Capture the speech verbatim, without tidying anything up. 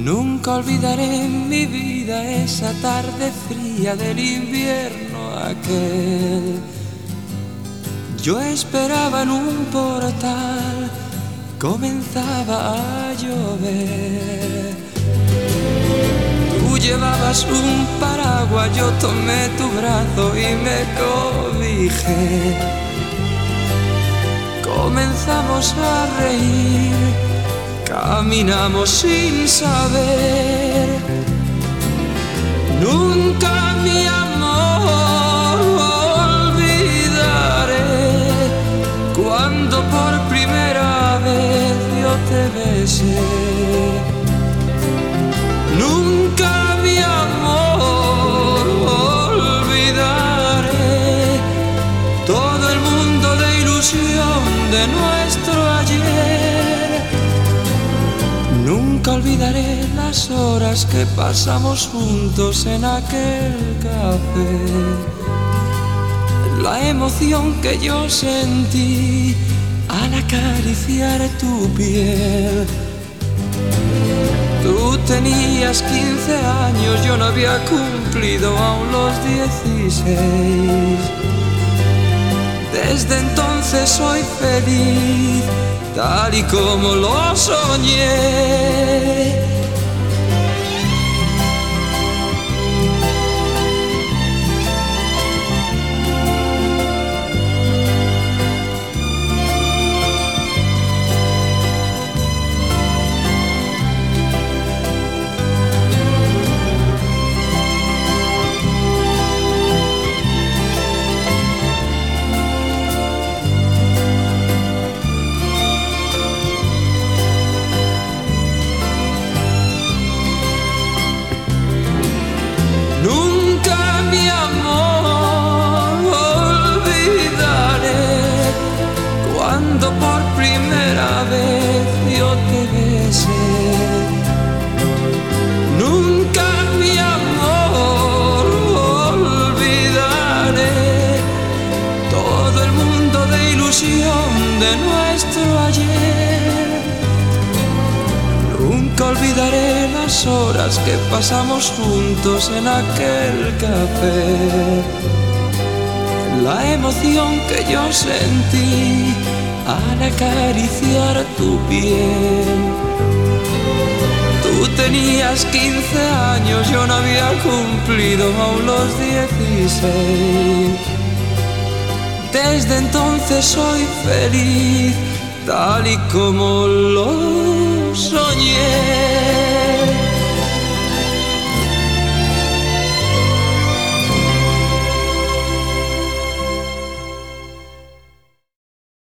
Nunca olvidaré en mi vida esa tarde fría del invierno aquel. Yo esperaba en un portal, comenzaba a llover. Tú llevabas un paraguas, yo tomé tu brazo y me cobijé. Comenzamos a reír, caminamos sin saber. Nunca, mi amor, olvidaré cuando por primera vez yo te besé. Nunca, mi amor, olvidaré todo el mundo de ilusión de nuestro ayer. Nunca olvidaré las horas que pasamos juntos en aquel café, la emoción que yo sentí al acariciar tu piel. Tú tenías quince años, yo no había cumplido aún los dieciséis. Desde entonces soy feliz, tal y como lo soñé. Por primera vez yo te besé. Nunca, mi amor, olvidaré todo el mundo de ilusión de nuestro ayer. Nunca olvidaré las horas que pasamos juntos en aquel café, la emoción que yo sentí al acariciar tu piel. Tú tenías quince años, yo no había cumplido aún los dieciséis. Desde entonces soy feliz, tal y como lo soñé.